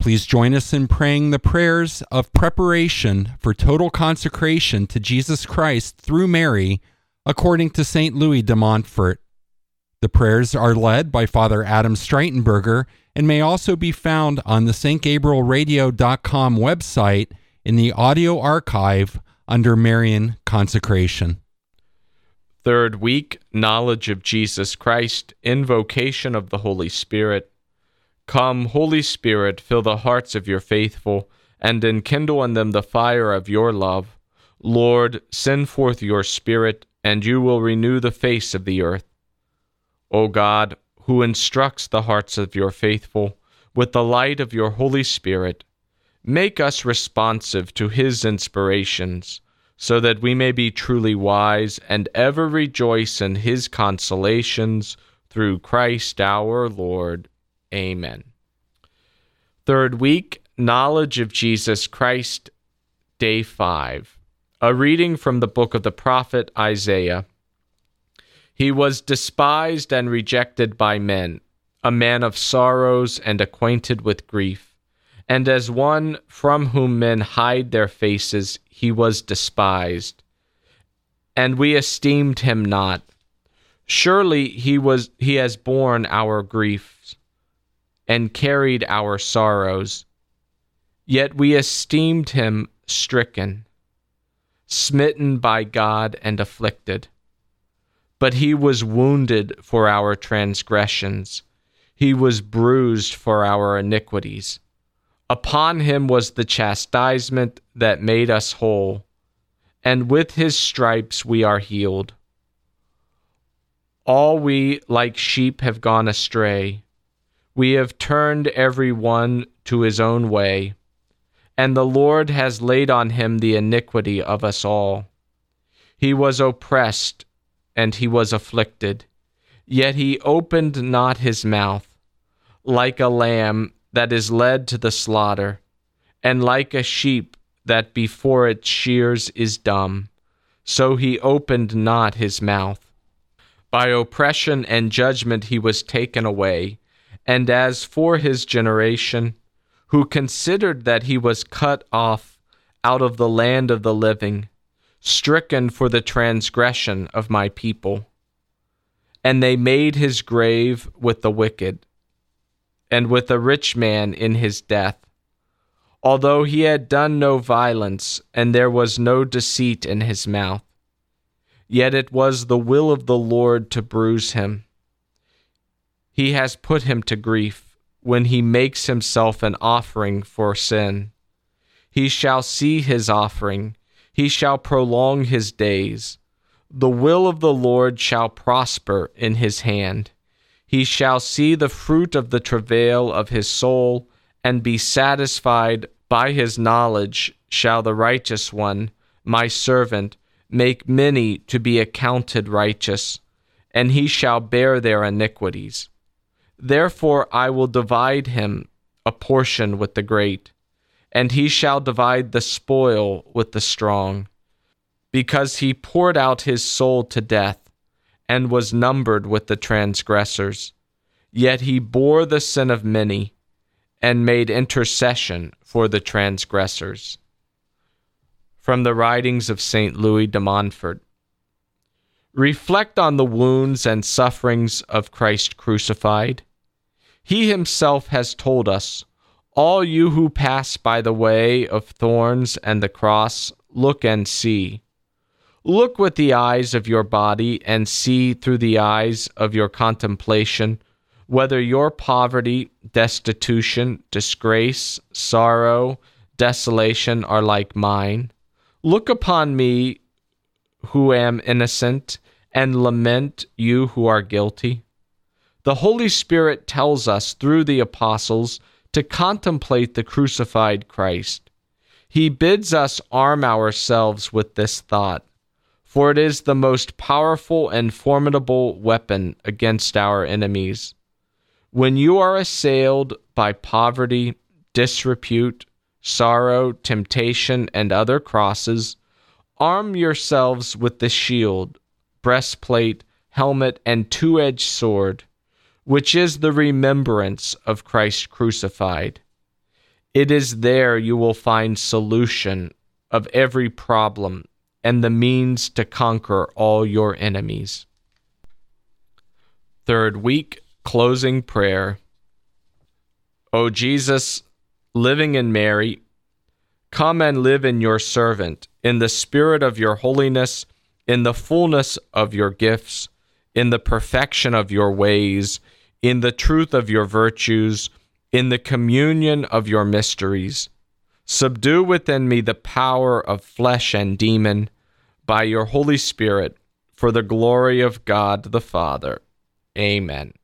Please join us in praying the prayers of preparation for total consecration to Jesus Christ through Mary, according to St. Louis de Montfort. The prayers are led by Father Adam Streitenberger and may also be found on the stgabrielradio.com website in the audio archive under Marian Consecration. Third week, knowledge of Jesus Christ, invocation of the Holy Spirit. Come, Holy Spirit, fill the hearts of your faithful, and enkindle in them the fire of your love. Lord, send forth your Spirit, and you will renew the face of the earth. O God, who instructs the hearts of your faithful with the light of your Holy Spirit, make us responsive to his inspirations, so that we may be truly wise and ever rejoice in his consolations, through Christ our Lord. Amen. Third week, knowledge of Jesus Christ, day 5. A reading from the book of the prophet Isaiah. He was despised and rejected by men, a man of sorrows and acquainted with grief. And as one from whom men hide their faces, he was despised, and we esteemed him not. Surely he has borne our griefs and carried our sorrows. Yet we esteemed him stricken, smitten by God, and afflicted. But he was wounded for our transgressions, he was bruised for our iniquities. Upon him was the chastisement that made us whole, and with his stripes we are healed. All we like sheep have gone astray. We have turned every one to his own way, and the Lord has laid on him the iniquity of us all. He was oppressed, and he was afflicted, yet he opened not his mouth. Like a lamb that is led to the slaughter, and like a sheep that before its shears is dumb, so he opened not his mouth. By oppression and judgment he was taken away. And as for his generation, who considered that he was cut off out of the land of the living, stricken for the transgression of my people. And they made his grave with the wicked, and with a rich man in his death, although he had done no violence, and there was no deceit in his mouth. Yet it was the will of the Lord to bruise him. He has put him to grief, when he makes himself an offering for sin. He shall see his offering, he shall prolong his days. The will of the Lord shall prosper in his hand. He shall see the fruit of the travail of his soul, and be satisfied. By his knowledge shall the righteous one, my servant, make many to be accounted righteous, and he shall bear their iniquities. Therefore I will divide him a portion with the great, and he shall divide the spoil with the strong, because he poured out his soul to death, and was numbered with the transgressors. Yet he bore the sin of many, and made intercession for the transgressors. From the writings of St. Louis de Montfort. Reflect on the wounds and sufferings of Christ crucified. He himself has told us, all you who pass by the way of thorns and the cross, look and see. Look with the eyes of your body and see through the eyes of your contemplation whether your poverty, destitution, disgrace, sorrow, desolation are like mine. Look upon me who am innocent, and lament you who are guilty. The Holy Spirit tells us through the apostles to contemplate the crucified Christ. He bids us arm ourselves with this thought, for it is the most powerful and formidable weapon against our enemies. When you are assailed by poverty, disrepute, sorrow, temptation, and other crosses, arm yourselves with the shield, breastplate, helmet, and two-edged sword, which is the remembrance of Christ crucified. It is there you will find solution of every problem and the means to conquer all your enemies. Third week, closing prayer. O Jesus, living in Mary, come and live in your servant, in the spirit of your holiness, in the fullness of your gifts, in the perfection of your ways, in the truth of your virtues, in the communion of your mysteries. Subdue within me the power of flesh and demon by your Holy Spirit, for the glory of God the Father. Amen.